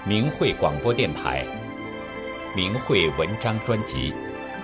明慧广播电台明慧文章专辑。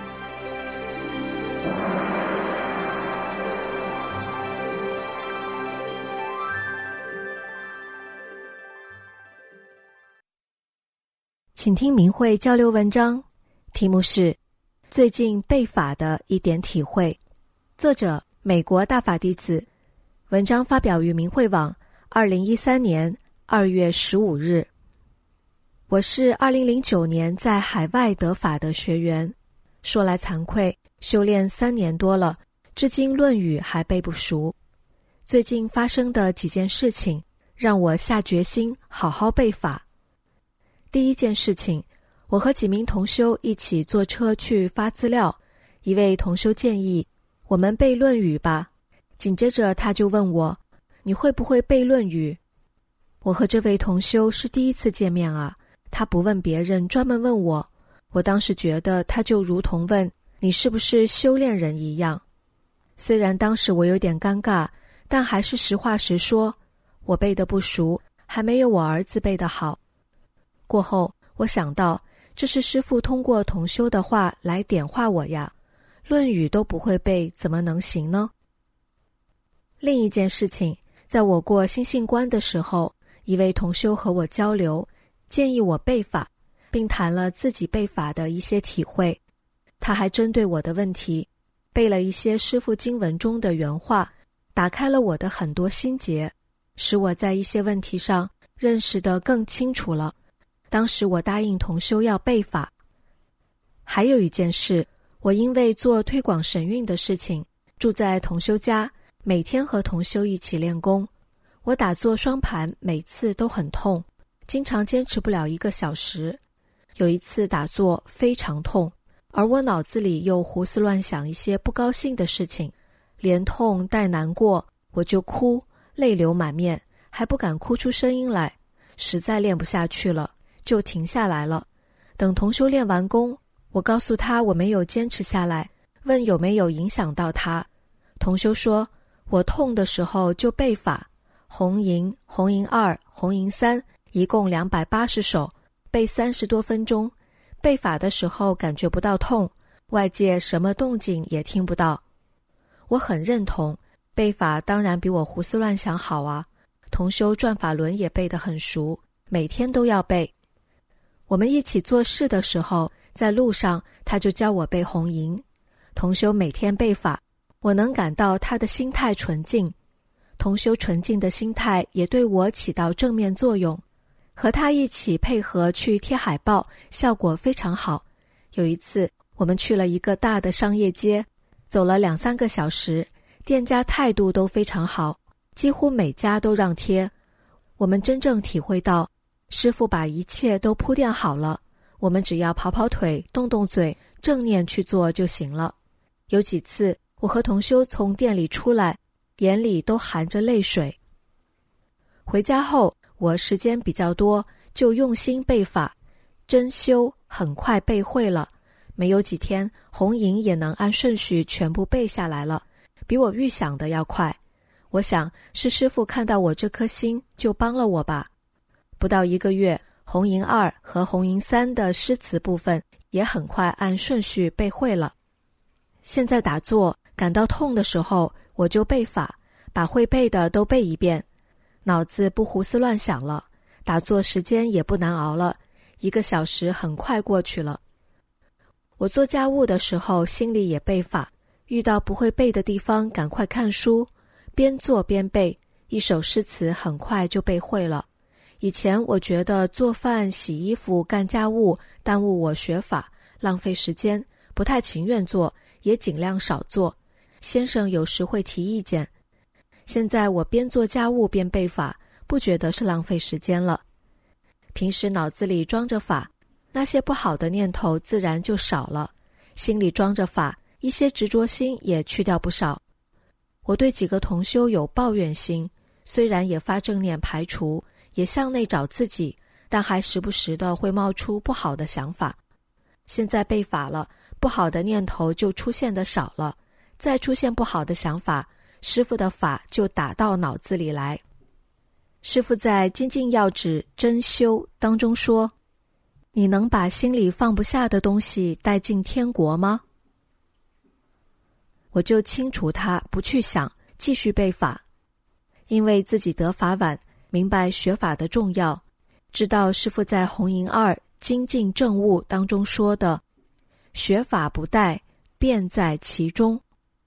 请听明慧交流文章，题目是最近背法的一点体会，作者美国大法弟子，文章发表于明慧网2013年2月15日。我是2009年在海外得法的学员，说来惭愧，修炼3年多了，至今《论语》还背不熟。最近发生的几件事情，让我下决心好好背法。第一件事情，我和几名同修一起坐车去发资料，一位同修建议我们背《论语》吧，紧接着他就问我，你会不会背《论语》？我和这位同修是第一次见面啊，他不问别人，专门问我，我当时觉得他就如同问你是不是修炼人一样。虽然当时我有点尴尬，但还是实话实说，我背得不熟，还没有我儿子背得好。过后我想到，这是师父通过同修的话来点化我呀，《论语》都不会背，怎么能行呢？另一件事情，在我过心性关的时候，一位同修和我交流，建议我背法，并谈了自己背法的一些体会。他还针对我的问题，背了一些师父经文中的原话，打开了我的很多心结，使我在一些问题上认识得更清楚了。当时我答应同修要背法。还有一件事，我因为做推广神韵的事情，住在同修家，每天和同修一起练功。我打坐双盘每次都很痛，经常坚持不了1个小时。有一次打坐非常痛，而我脑子里又胡思乱想一些不高兴的事情，连痛带难过，我就哭，泪流满面，还不敢哭出声音来，实在练不下去了，就停下来了。等同修练完功，我告诉他我没有坚持下来，问有没有影响到他。同修说，我痛的时候就背法，红银、红银2、红银3，一共280首，背30多分钟。背法的时候感觉不到痛，外界什么动静也听不到。我很认同，背法当然比我胡思乱想好啊。同修转法轮也背得很熟，每天都要背。我们一起做事的时候，在路上他就教我背红银。同修每天背法，我能感到他的心态纯净。同修纯净的心态也对我起到正面作用。和他一起配合去贴海报，效果非常好。有一次我们去了一个大的商业街，走了2-3个小时，店家态度都非常好，几乎每家都让贴。我们真正体会到师父把一切都铺垫好了，我们只要跑跑腿，动动嘴，正念去做就行了。有几次我和同修从店里出来，眼里都含着泪水。回家后我时间比较多，就用心背法，真修很快背会了，没有几天红银也能按顺序全部背下来了，比我预想的要快。我想是师父看到我这颗心，就帮了我吧。不到1个月，红银2和红银3的诗词部分也很快按顺序背会了。现在打坐感到痛的时候，我就背法，把会背的都背一遍，脑子不胡思乱想了，打坐时间也不难熬了，1个小时很快过去了。我做家务的时候心里也背法，遇到不会背的地方赶快看书，边做边背，一首诗词很快就背会了。以前我觉得做饭、洗衣服、干家务耽误我学法，浪费时间，不太情愿做，也尽量少做。先生有时会提意见。现在我边做家务边背法，不觉得是浪费时间了。平时脑子里装着法，那些不好的念头自然就少了，心里装着法，一些执着心也去掉不少。我对几个同修有抱怨心，虽然也发正念排除，也向内找自己，但还时不时的会冒出不好的想法。现在背法了，不好的念头就出现的少了，再出现不好的想法，师父的法就打到脑子里来。 师父在《精进要旨真修》当中说，你能把心里放不下的东西带进天国吗？我就清除它，不去想，继续背法。因为自己得法晚，明白学法的重要，知道师父在弘淫2精进正悟当中说的，学法不殆，便在其中。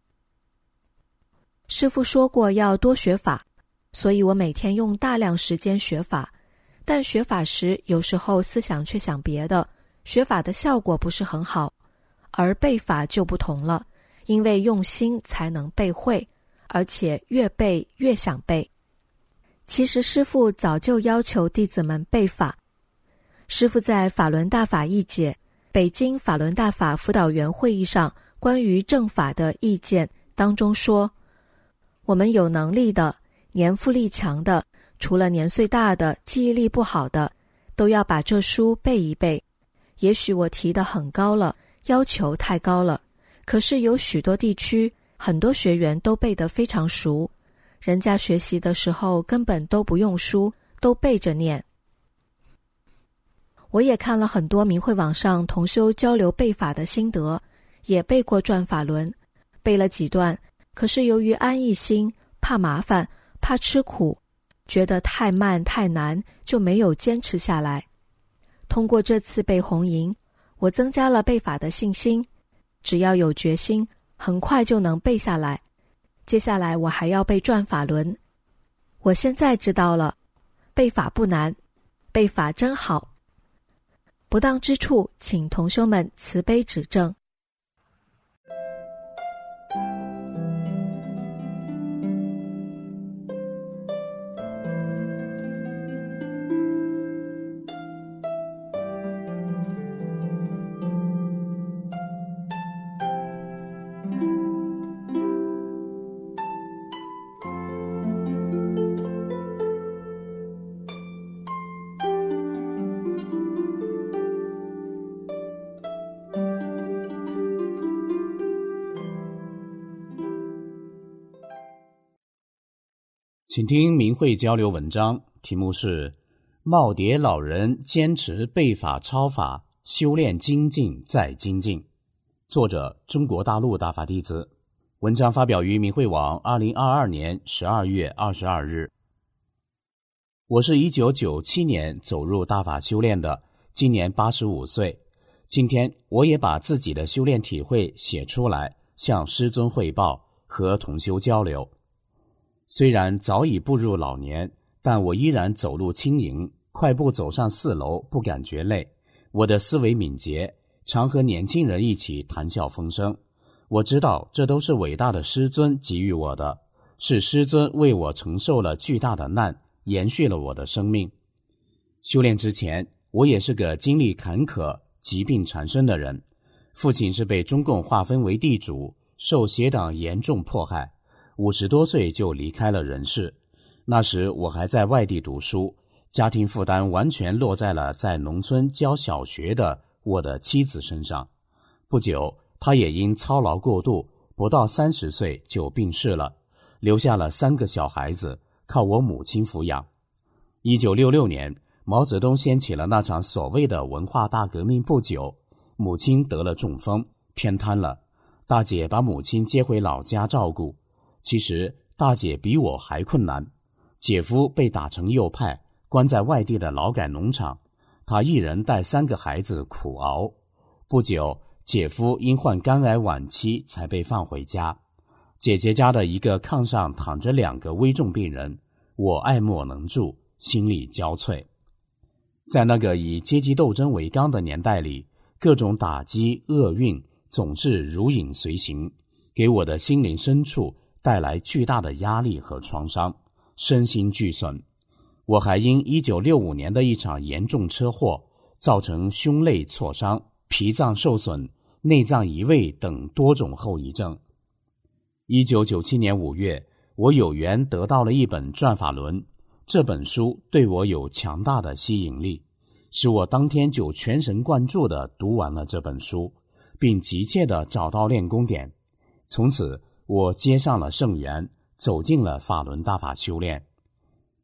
师父说过要多学法，所以我每天用大量时间学法，但学法时有时候思想却想别的，学法的效果不是很好。而背法就不同了，因为用心才能背会，而且越背越想背。其实师父早就要求弟子们背法。师父在法轮大法义解北京法轮大法辅导员会议上关于正法的意见当中说，我们有能力的、年富力强的，除了年岁大的、记忆力不好的，都要把这书背一背。也许我提得很高了，要求太高了，可是有许多地区很多学员都背得非常熟，人家学习的时候根本都不用书，都背着念。我也看了很多明慧网上同修交流背法的心得，也背过转法轮，背了几段，可是由于安逸心，怕麻烦，怕吃苦，觉得太慢太难，就没有坚持下来。通过这次背弘淫，我增加了背法的信心，只要有决心，很快就能背下来。接下来我还要背转法轮。我现在知道了，背法不难，背法真好。不当之处，请同修们慈悲指正。 请听明慧交流文章，题目是耄耋老人坚持背法抄法，修炼精进再精进。作者中国大陆大法弟子。文章发表于明慧网2022年12月22日。我是1997年走入大法修炼的，今年85岁。今天我也把自己的修炼体会写出来，向师尊汇报，和同修交流。虽然早已步入老年，但我依然走路轻盈，快步走上4楼不感觉累。我的思维敏捷，常和年轻人一起谈笑风生。我知道这都是伟大的师尊给予我的，是师尊为我承受了巨大的难，延续了我的生命。修炼之前，我也是个经历坎坷、疾病缠身的人。父亲是被中共划分为地主，受邪党严重迫害。50多岁就离开了人世。那时我还在外地读书，家庭负担完全落在了在农村教小学的我的妻子身上。不久，她也因操劳过度，不到30岁就病逝了，留下了3个小孩子，靠我母亲抚养。1966年，毛泽东掀起了那场所谓的文化大革命不久，母亲得了中风，偏瘫了。大姐把母亲接回老家照顾。其实大姐比我还困难，姐夫被打成右派，关在外地的劳改农场，他一人带3个孩子苦熬。不久，姐夫因患肝癌晚期才被放回家。姐姐家的一个炕上躺着2个危重病人，我爱莫能助，心力交瘁。在那个以阶级斗争为纲的年代里，各种打击厄运总是如影随形，给我的心灵深处带来巨大的压力和创伤，身心俱损。我还因1965年的一场严重车祸，造成胸肋挫伤、脾脏受损、内脏移位等多种后遗症。1997年5月，我有缘得到了一本《转法轮》，这本书对我有强大的吸引力，使我当天就全神贯注地读完了这本书，并急切地找到练功点。从此我接上了圣缘，走进了法轮大法修炼。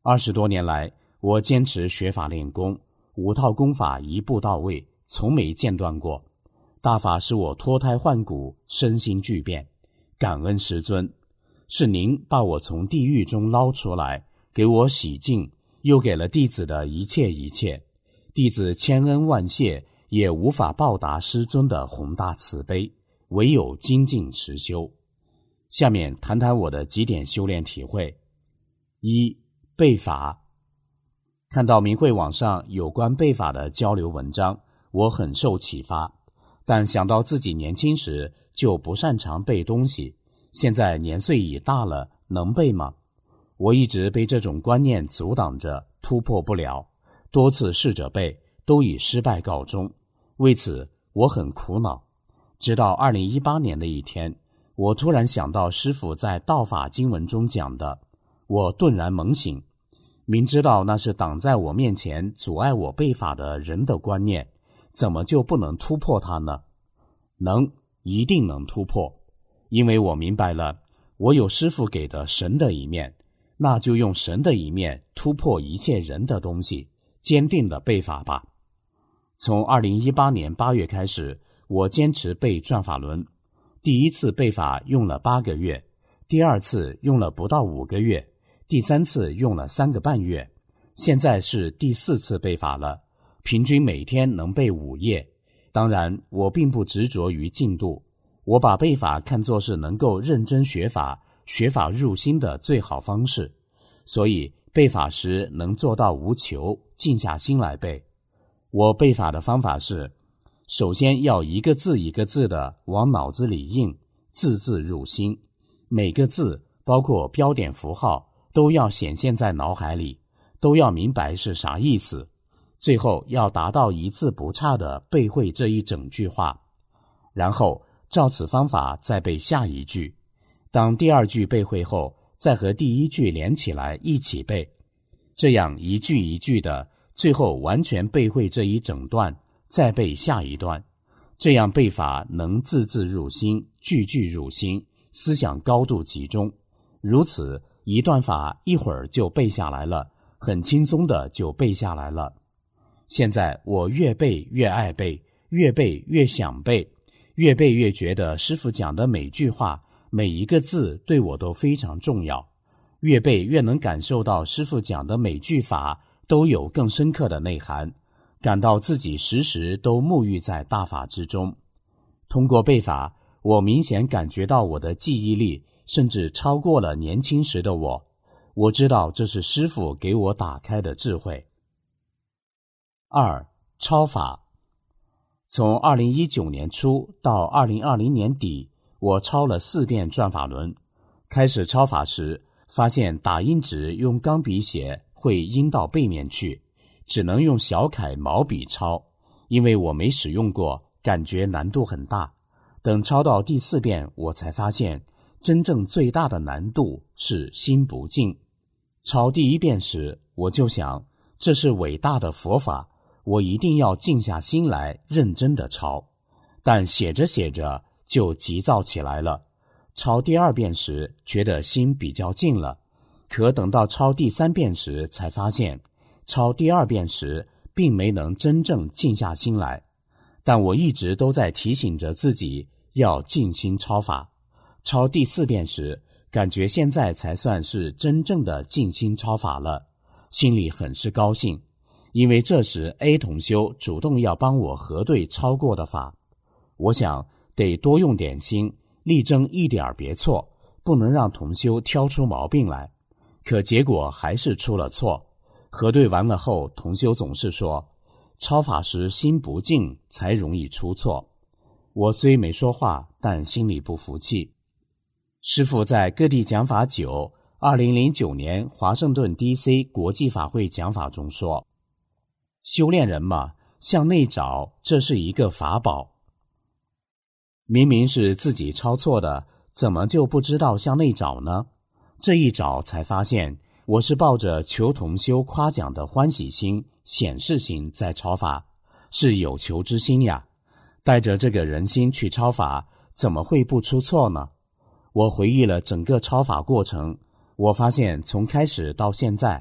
20多年来，我坚持学法练功，5套功法一步到位，从没间断过。大法使我脱胎换骨，身心巨变，感恩师尊。是您把我从地狱中捞出来，给我洗净，又给了弟子的一切一切。弟子千恩万谢，也无法报答师尊的宏大慈悲，唯有精进实修。下面谈谈我的几点修炼体会。1. 背法。看到明慧网上有关背法的交流文章，我很受启发，但想到自己年轻时就不擅长背东西，现在年岁已大了，能背吗？我一直被这种观念阻挡着，突破不了，多次试着背，都以失败告终。为此我很苦恼。直到2018年的一天，我突然想到师父在道法经文中讲的，我顿然猛醒，明知道那是挡在我面前阻碍我背法的人的观念，怎么就不能突破它呢？能，一定能突破，因为我明白了，我有师父给的神的一面，那就用神的一面突破一切人的东西，坚定的背法吧。从2018年8月开始，我坚持背转法轮。第一次背法用了8个月，第二次用了不到5个月，第三次用了3个半月，现在是第4次背法了，平均每天能背5页。当然，我并不执着于进度，我把背法看作是能够认真学法、学法入心的最好方式，所以背法时能做到无求，静下心来背。我背法的方法是，首先要一个字一个字的往脑子里印，字字入心，每个字包括标点符号都要显现在脑海里，都要明白是啥意思，最后要达到一字不差的背会这一整句话，然后照此方法再背下一句，当第2句背会后，再和第1句连起来一起背，这样一句一句的，最后完全背会这一整段，再背下一段，这样背法能字字入心，句句入心，思想高度集中，如此一段法一会儿就背下来了，很轻松的就背下来了。现在我越背越爱背，越背越想背，越背越觉得师父讲的每句话每一个字对我都非常重要，越背越能感受到师父讲的每句法都有更深刻的内涵，感到自己时时都沐浴在大法之中。通过背法，我明显感觉到我的记忆力甚至超过了年轻时的我，我知道这是师父给我打开的智慧。2. 抄法。从2019年初到2020年底，我抄了4遍转法轮。开始抄法时，发现打印纸用钢笔写会印到背面去，只能用小楷毛笔抄，因为我没使用过，感觉难度很大。等抄到第4遍，我才发现真正最大的难度是心不静。抄第1遍时，我就想，这是伟大的佛法，我一定要静下心来认真的抄。但写着写着就急躁起来了。抄第2遍时，觉得心比较静了，可等到抄第3遍时，才发现抄第2遍时并没能真正静下心来。但我一直都在提醒着自己要静心抄法。抄第4遍时，感觉现在才算是真正的静心抄法了，心里很是高兴，因为这时 A 同修主动要帮我核对抄过的法。我想得多用点心，力争一点别错，不能让同修挑出毛病来。可结果还是出了错。核对完了后，同修总是说，抄法时心不静才容易出错。我虽没说话，但心里不服气。师父在各地讲法9 2009年华盛顿 DC 国际法会讲法中说，修炼人嘛，向内找，这是一个法宝。明明是自己抄错的，怎么就不知道向内找呢？这一找才发现，我是抱着求同修夸奖的欢喜心、显示心在抄法，是有求之心呀。带着这个人心去抄法，怎么会不出错呢？我回忆了整个抄法过程，我发现从开始到现在，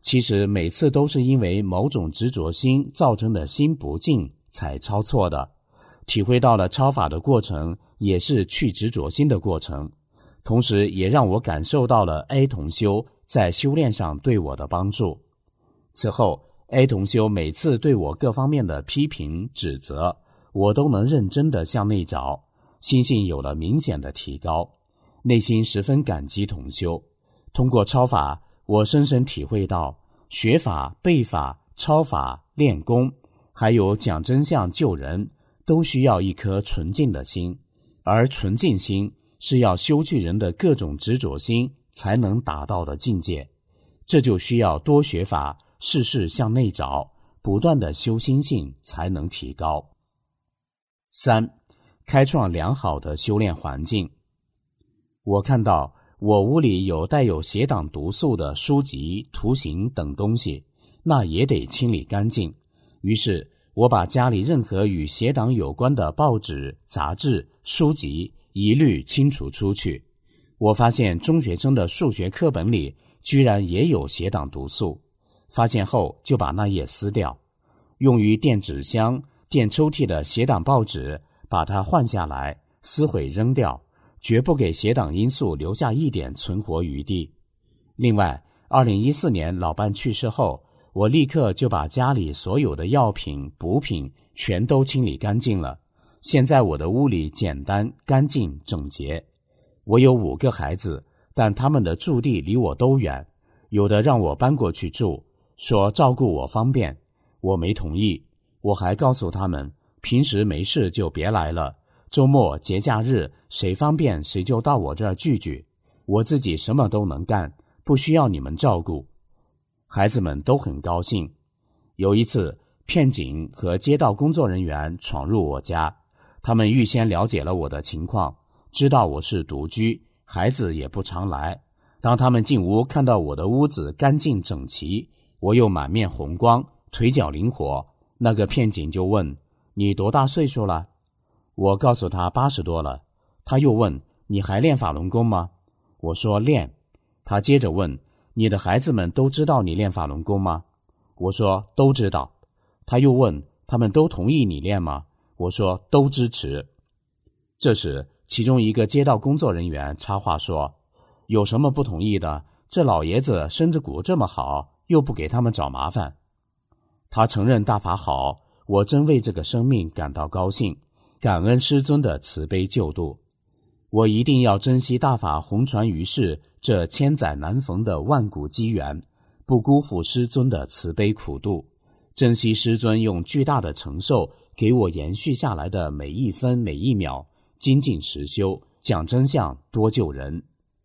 其实每次都是因为某种执着心造成的心不静才抄错的。体会到了抄法的过程也是去执着心的过程，同时也让我感受到了 A 同修在修炼上对我的帮助。此后 A 同修每次对我各方面的批评指责，我都能认真地向内找，心性有了明显的提高，内心十分感激同修。通过抄法，我深深体会到学法、背法、抄法、练功，还有讲真相救人，都需要一颗纯净的心，而纯净心是要修去人的各种执着心才能达到的境界。这就需要多学法，事事向内找，不断的修心性才能提高。3. 开创良好的修炼环境。我看到我屋里有带有邪党毒素的书籍、图形等东西，那也得清理干净。于是我把家里任何与邪党有关的报纸、杂志、书籍一律清除出去。我发现中学生的数学课本里居然也有邪党毒素，发现后就把那页撕掉。用于垫纸箱、垫抽屉的邪党报纸，把它换下来，撕毁扔掉，绝不给邪党因素留下一点存活余地。另外，2014年老伴去世后，我立刻就把家里所有的药品、补品全都清理干净了。现在我的屋里简单、干净、整洁。我有5个孩子，但他们的住地离我都远，有的让我搬过去住，说照顾我方便，我没同意。我还告诉他们，平时没事就别来了，周末、节假日谁方便谁就到我这儿聚聚，我自己什么都能干，不需要你们照顾。孩子们都很高兴。有一次，骗警和街道工作人员闯入我家，他们预先了解了我的情况，知道我是独居，孩子也不常来。当他们进屋看到我的屋子干净整齐，我又满面红光，腿脚灵活，那个骗警就问：你多大岁数了？我告诉他80多了。他又问：你还练法轮功吗？我说练。他接着问：你的孩子们都知道你练法轮功吗？我说都知道。他又问：他们都同意你练吗？我说都支持。这时其中一个街道工作人员插话说：有什么不同意的？这老爷子身子骨这么好，又不给他们找麻烦。他承认大法好，我真为这个生命感到高兴，感恩师尊的慈悲救度。我一定要珍惜大法弘传于世这千载难逢的万古机缘，不辜负师尊的慈悲苦度，珍惜师尊用巨大的承受给我延续下来的每一分每一秒，精进实修，讲真相，多救人。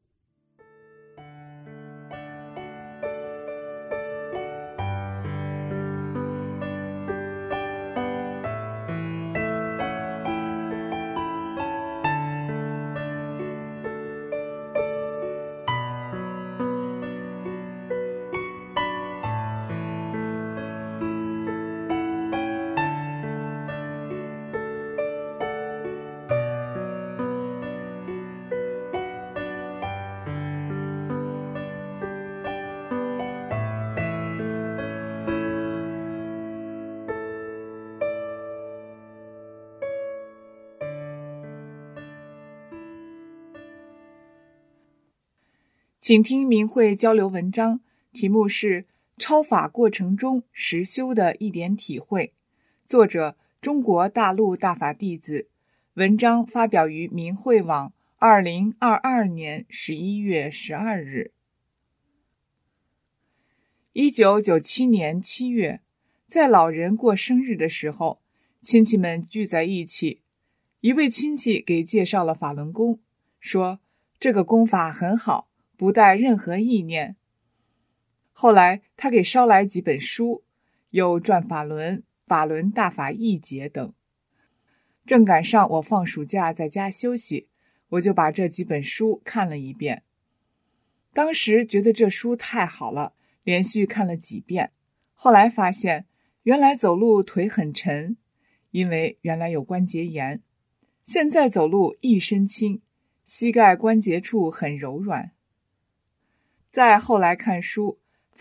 请听明慧交流文章，题目是超法过程中实修的一点体会，作者中国大陆大法弟子，文章发表于明慧网2022年11月12日。1997年7月，在老人过生日的时候，亲戚们聚在一起，一位亲戚给介绍了法轮功，说这个功法很好，不带任何意念。后来他给捎来几本书，有《转法轮》《法轮大法译解》等。正赶上我放暑假在家休息，我就把这几本书看了一遍。当时觉得这书太好了，连续看了几遍。后来发现原来走路腿很沉，因为原来有关节炎。现在走路一身轻，膝盖关节处很柔软。再后来看书，发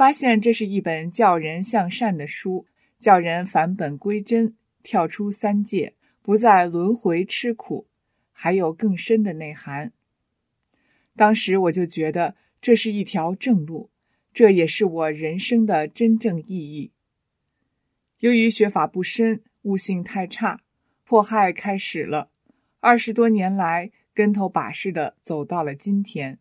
发现这是一本教人向善的书，叫人返本归真，跳出三界，不再轮回吃苦，还有更深的内涵。当时我就觉得这是一条正路，这也是我人生的真正意义。由于学法不深，悟性太差，迫害开始了，20多年来跟头把式的走到了今天。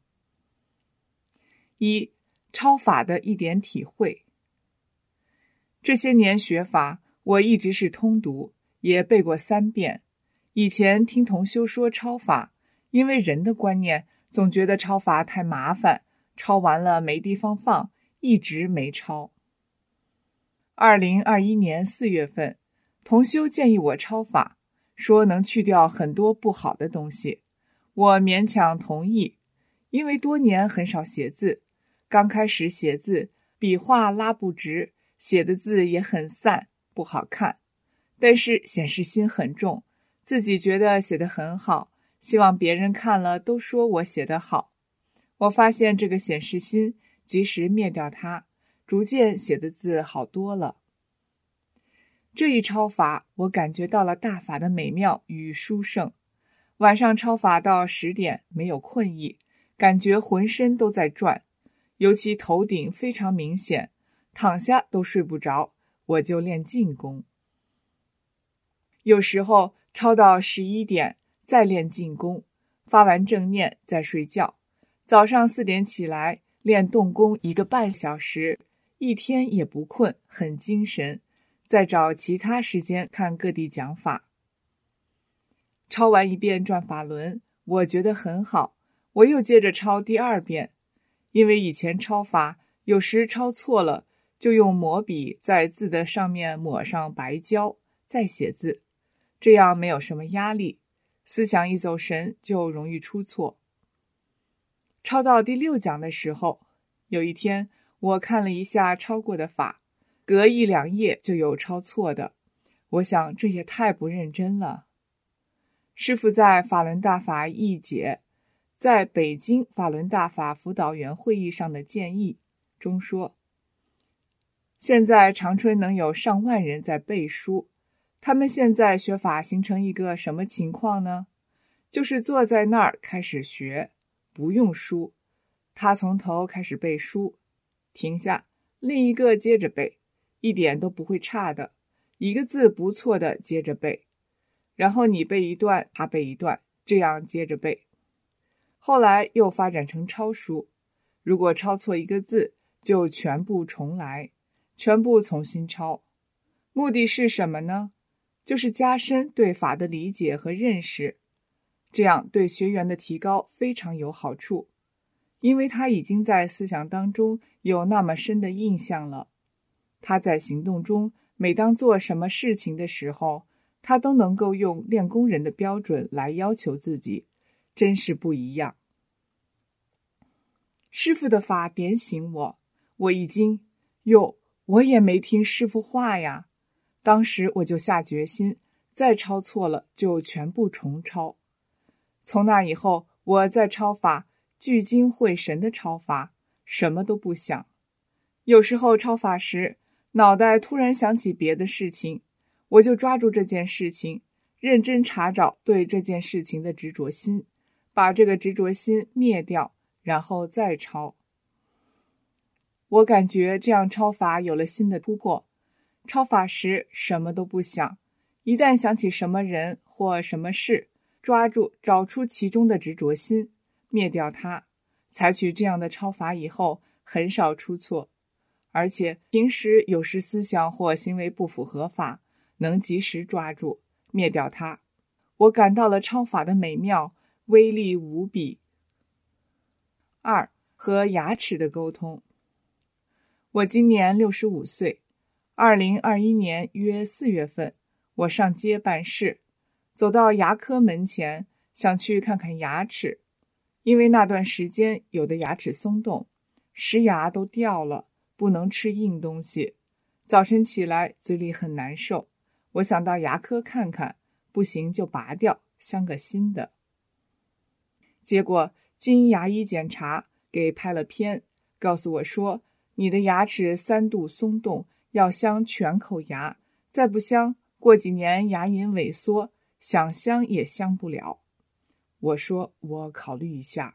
一、超法的一点体会。这些年学法，我一直是通读，也背过3遍。以前听同修说超法，因为人的观念总觉得超法太麻烦，抄完了没地方放，一直没抄。2021年4月份，同修建议我抄法，说能去掉很多不好的东西，我勉强同意，因为多年很少写字，刚开始写字，笔画拉不直，写的字也很散，不好看，但是显示心很重，自己觉得写得很好，希望别人看了都说我写得好。我发现这个显示心，及时灭掉它，逐渐写的字好多了。这一抄法，我感觉到了大法的美妙与殊胜。晚上抄法到10点，没有困意，感觉浑身都在转，尤其头顶非常明显，躺下都睡不着，我就练静功。有时候抄到11点，再练静功，发完正念再睡觉。早上4点起来练动功1个半小时，一天也不困，很精神。再找其他时间看各地讲法。抄完1遍转法轮，我觉得很好，我又接着抄第2遍。因为以前抄法有时抄错了，就用抹笔在字的上面抹上白胶，再写字，这样没有什么压力，思想一走神就容易出错。抄到第6讲的时候，有一天我看了一下抄过的法，隔1、2页就有抄错的，我想这也太不认真了。师父在法轮大法译解在北京法轮大法辅导员会议上的建议中说，现在长春能有上万人在背书，他们现在学法形成一个什么情况呢？就是坐在那儿开始学，不用书，他从头开始背书，停下，另一个接着背，一点都不会差的，一个字不错的接着背，然后你背一段，他背一段，这样接着背。后来又发展成抄书，如果抄错一个字，就全部重来，全部重新抄。目的是什么呢？就是加深对法的理解和认识，这样对学员的提高非常有好处，因为他已经在思想当中有那么深的印象了。他在行动中，每当做什么事情的时候，他都能够用练功人的标准来要求自己，真是不一样。师父的法点醒我，我已经我也没听师父话呀。当时我就下决心，再抄错了就全部重抄。从那以后，我在抄法聚精会神的抄法，什么都不想。有时候抄法时，脑袋突然想起别的事情，我就抓住这件事情，认真查找对这件事情的执着心，把这个执着心灭掉，然后再抄。我感觉这样抄法有了新的突破。抄法时什么都不想，一旦想起什么人或什么事，抓住找出其中的执着心，灭掉它。采取这样的抄法以后，很少出错，而且平时有时思想或行为不符合法，能及时抓住，灭掉它。我感到了抄法的美妙，威力无比。2. 和牙齿的沟通。我今年65岁，2021年约4月份，我上街办事，走到牙科门前，想去看看牙齿，因为那段时间有的牙齿松动，石牙都掉了，不能吃硬东西，早晨起来嘴里很难受，我想到牙科看看，不行就拔掉，镶个新的。结果经牙医检查，给拍了片，告诉我说， 你的牙齿3度松动，要镶全口牙，再不镶，过几年牙龈萎缩，想镶也镶不了。我说我考虑一下。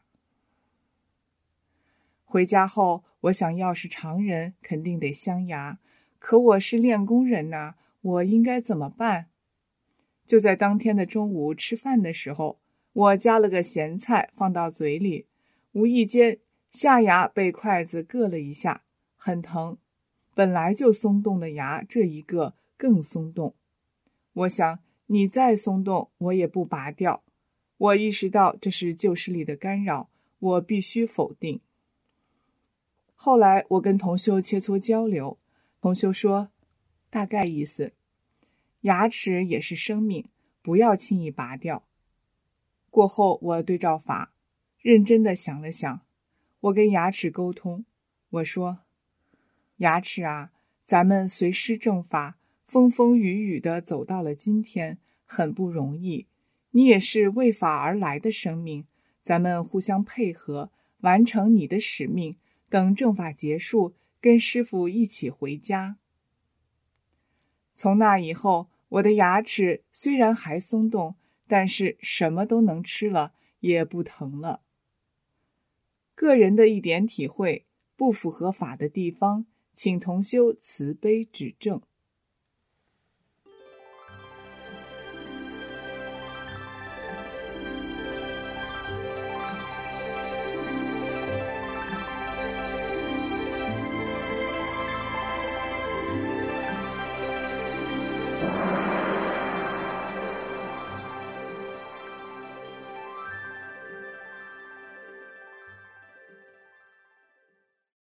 回家后，我想要是常人肯定得镶牙，可我是练功人呐，我应该怎么办？就在当天的中午吃饭的时候，我夹了个咸菜放到嘴里，无意间下牙被筷子硌了一下，很疼。本来就松动的牙，这一个更松动。我想你再松动，我也不拔掉。我意识到这是旧视力的干扰，我必须否定。后来我跟同修切磋交流，同修说，大概意思，牙齿也是生命，不要轻易拔掉。过后我对照法，认真地想了想，我跟牙齿沟通，我说，牙齿啊，咱们随师正法，风风雨雨地走到了今天，很不容易。你也是为法而来的生命，咱们互相配合，完成你的使命，等正法结束，跟师父一起回家。从那以后，我的牙齿虽然还松动，但是什么都能吃了，也不疼了。个人的一点体会，不符合法的地方，请同修慈悲指正。